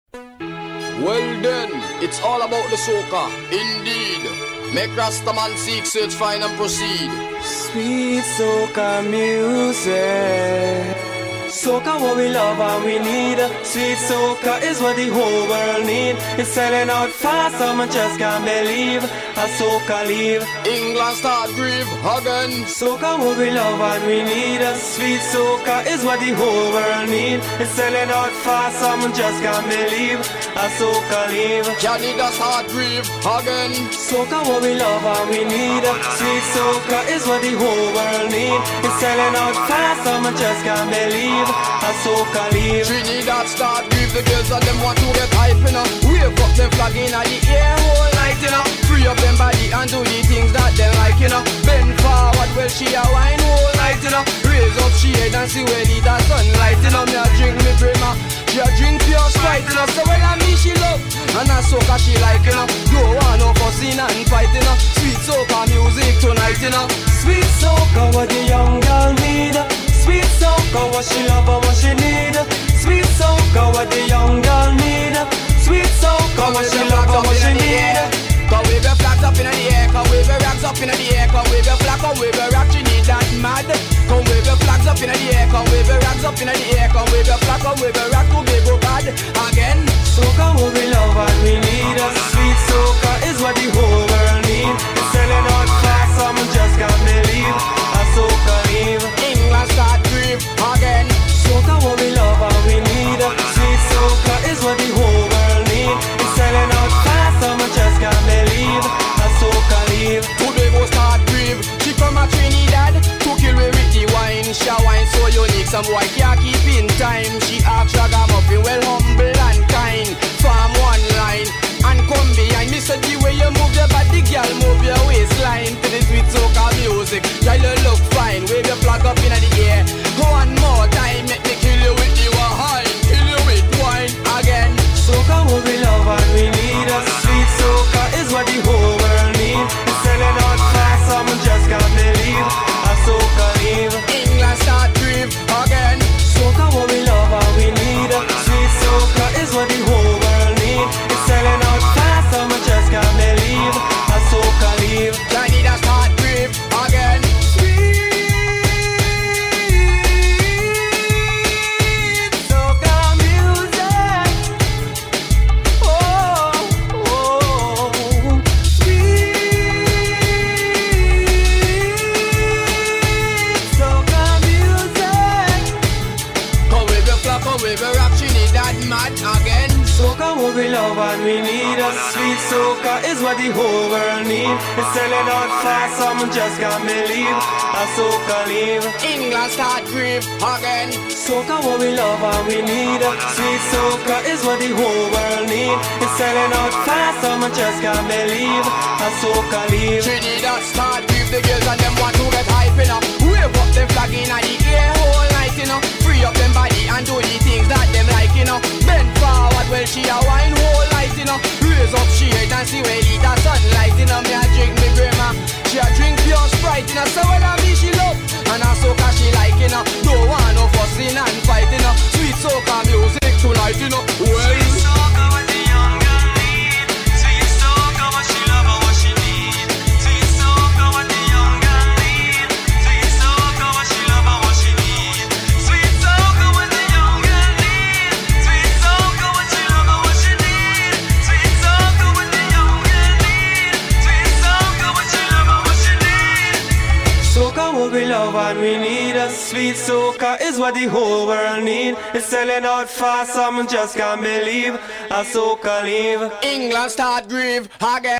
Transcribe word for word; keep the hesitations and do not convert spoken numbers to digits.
Well then, it's all about the soca, indeed. Make Rastaman seek, search, find and proceed. Sweet soca music, soca what we love and we need. Sweet soca is what the whole world need. It's selling out fast, someone just can't believe. A soca leave, England start grieve again. Soca what we love and we need. Sweet soca is what the whole world need. It's selling out fast, someone just can't believe. A soca leave, Canada start grieve again. Soca what we love and we need. Sweet soca is what the whole world need. It's selling out fast, someone just can't believe. A soca leave, Trinidad start grieve. The girls and them want to get hype, you know. Wave up them flag in the air whole night, you know. Free up them body and do the things that they like, you know. Bend forward, well she a wine whole night, you know. Raise up she head and see where the sunlight, you know. Me a drink me Bremer, she a drink pure Sprite, you know. So when I me she love, and a soca she like, you know. Don't want no fussing and fight, you know. Sweet soca music tonight, you know. sweet soca what the young girl need. Sweet soca what she love and what she need. Sweet soca what the young girl need. Sweet soca what she love and what she need. Come wave your flags up in the air, come wave your racks up in the air, come wave your flag, come wave your rack, you need that mad. Come wave your flags up in the air, come wave your racks up in the air, come wave your flag, come wave your rack, to be go bad again. Soca what we love and we need. Sweet soca is what the whole world need. It's selling out fast, someone just can't believe. A soca leave, England start grieve again. soca what we love and we need. Sweet soca is what the whole world need. It's selling out fast, someone just can't believe. A soca leave, Today go start grieve. She from a Trinidad to kill me with the wine. She a wine so unique, some boy can't keep in time. She ask ragamuffin, well humble and kind. Farm one line and come behind me. Said the way you move your body, girl, move your waistline to the sweet soca music. Girl, you look fine. Wave your flag up in the air. One more time, make me kill you with the wine, kill you with wine again. soca what we love and we need. Sweet soca is what the whole world need. It's selling out fast, someone just can't believe. A soca leave, England start grieve again. soca what we love and we need. Sweet soca is what the whole world need. It's selling out fast, someone just can't believe. A soca leave, Canada start grieve again. sweet soca music. Oh, oh, sweet soca music. Come with your flap, come with your rap, she need that mad again. Soca what we love and we need. Sweet soca is what the whole world need. It's selling out fast, someone just can't believe. A soca leave, England start grieve again. soca what we love and we need. Sweet soca is what the whole world need. It's selling out fast, someone just can't believe. A soca leave, Trinidad start grieve, the girls and them want to get hype, you know. Wave up them flag in the air whole night, you know. Free up them body and do the things that them like, you know. Bend forward, well she a wine whole night, you know. Raise up she head and see where the sunlight, you know. Me a drink me Bremer, she a drink pure Sprite, you know. So when I me she love, and a soca she like, you know. Don't want no fussing and fight, you know. Sweet soca music tonight, you know. Well, soca what the young girl need. Sweet soca what she love and what she need. Sweet soca what the young girl need. Sweet soca what she love and what she need. Sweet soca what the young girl need. Sweet soca what she love and what she need. Sweet soca what the young girl need. Sweet soca what she love and what she need. Soca what we love and we need. Sweet soca is what the whole world need. It's selling out fast, someone just can't believe. A soca leave, England start grieve again.